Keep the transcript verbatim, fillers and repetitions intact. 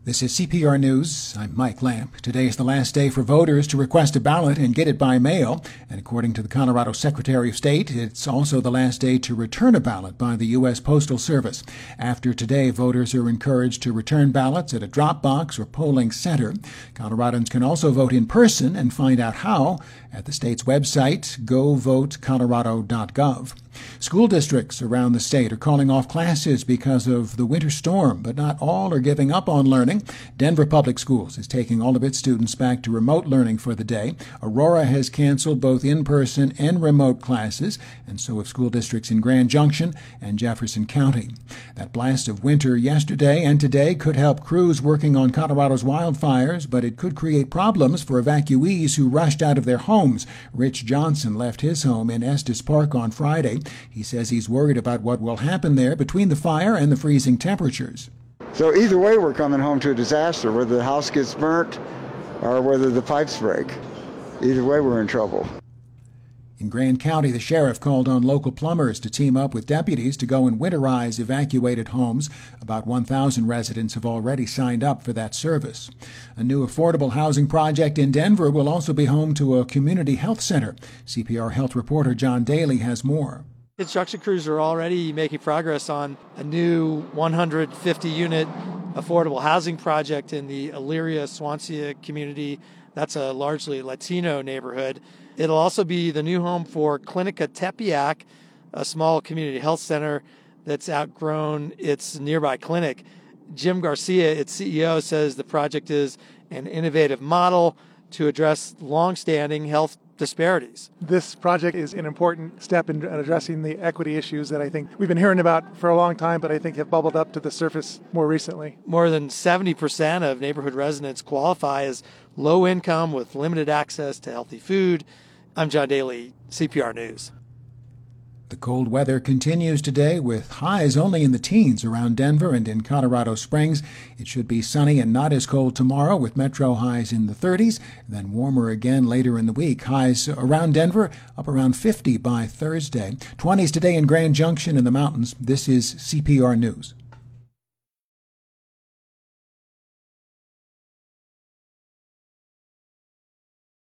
This is C P R News. I'm Mike Lamp. Today is the last day for voters to request a ballot and get it by mail. And according to the Colorado Secretary of State, it's also the last day to return a ballot by the U S Postal Service. After today, voters are encouraged to return ballots at a drop box or polling center. Coloradans can also vote in person and find out how at the state's website, go vote colorado dot gov. School districts around the state are calling off classes because of the winter storm, but not all are giving up on learning. Denver Public Schools is taking all of its students back to remote learning for the day. Aurora has canceled both in-person and remote classes, and so have school districts in Grand Junction and Jefferson County. That blast of winter yesterday and today could help crews working on Colorado's wildfires, but it could create problems for evacuees who rushed out of their homes. Rich Johnson left his home in Estes Park on Friday. He says he's worried about what will happen there between the fire and the freezing temperatures. So either way, we're coming home to a disaster, whether the house gets burnt or whether the pipes break. Either way, we're in trouble. In Grand County, the sheriff called on local plumbers to team up with deputies to go and winterize evacuated homes. About one thousand residents have already signed up for that service. A new affordable housing project in Denver will also be home to a community health center. C P R health reporter John Daly has more. Construction crews are already making progress on a new one hundred fifty unit affordable housing project in the Elyria Swansea community. That's a largely Latino neighborhood. It'll also be the new home for Clinica Tepeyac, a small community health center that's outgrown its nearby clinic. Jim Garcia, its C E O, says the project is an innovative model to address long-standing health disparities. This project is an important step in addressing the equity issues that I think we've been hearing about for a long time, but I think have bubbled up to the surface more recently. More than seventy percent of neighborhood residents qualify as low income with limited access to healthy food. I'm John Daly, C P R News. The cold weather continues today with highs only in the teens around Denver and in Colorado Springs. It should be sunny and not as cold tomorrow with metro highs in the thirties, then warmer again later in the week. Highs around Denver up around fifty by Thursday. twenties today in Grand Junction in the mountains. This is C P R News.